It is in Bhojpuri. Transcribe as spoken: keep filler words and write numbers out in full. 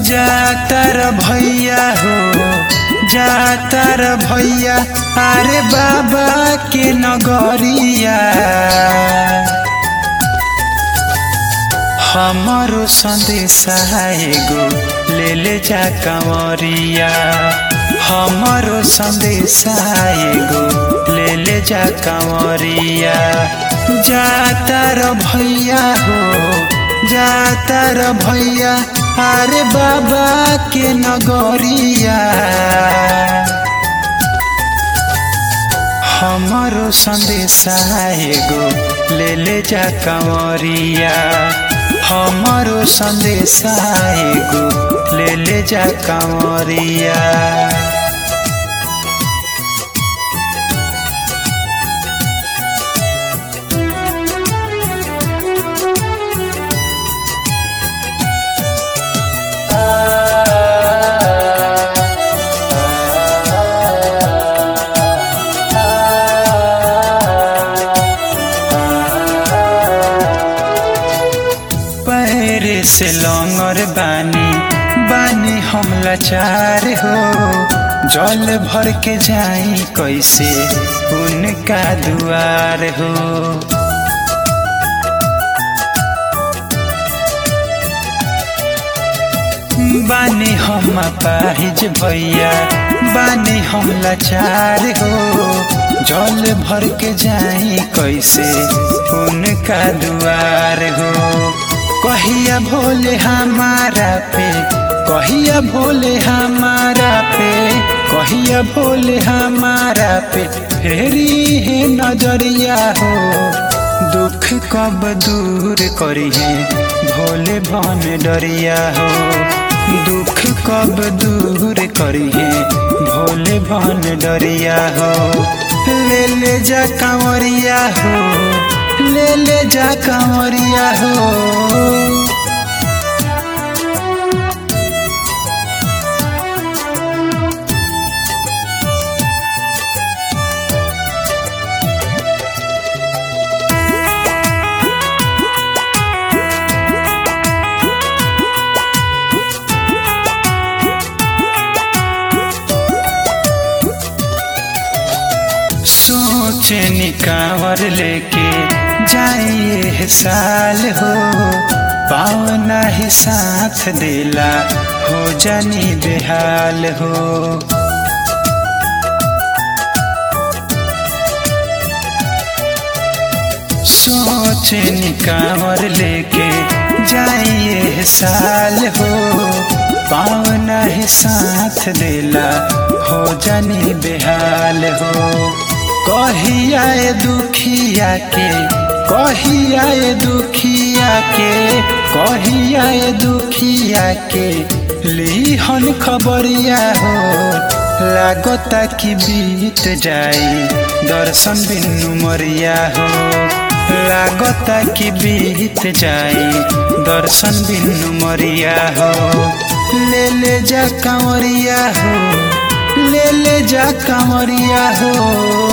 जातर भैया हो जातर भैया अरे बाबा के नगरिया हमारो संदेशा एगो ले ले जा कंवरिया हमारो संदेशा एगो ले ले जा कंवरिया जातर भैया हो जातर भैया अरे बाबा के नगरिया हमारो संदेशा एगो ले ले जा कंवरिया हमारो संदेशा एगो ले ले जा कंवरिया। पैरे से लंगर बानी बानी हम लाचार हो जल भर के जाई कैसे उनका दुआर हो बानी हम पाहिज भैया बानी हम लाचार हो जल भर के जाई कैसे उनका दुआर हो कहिया भोले हमारा पे कहिया भोले हमारा पे कहिया भोले हमारा पे फेरी है नजरिया हो दुख कब दूर करी है भोले भन डरिया हो दुख कब दूर करी है भोले भन डरिया हो ले ले जा कंवरिया हो ले ले जा कंवरिया हो। सोचे निकावर लेके जाइए साल हो पावना ही साथ दिला हो जानी बेहाल हो सोचे निकावर लेके जाइए साल हो पावना ही साथ दिला हो जानी बेहाल हो कहिया दुखिया के कहिया दुखिया के कहिया दुखिया के लीहन खबरिया हो लागता कि बीत जाई दर्शन बिनु मरिया हो लागता कि बीत जाई दर्शन बिनु मरिया हो ले ले जा कंवरिया हो ले ले जा कंवरिया हो।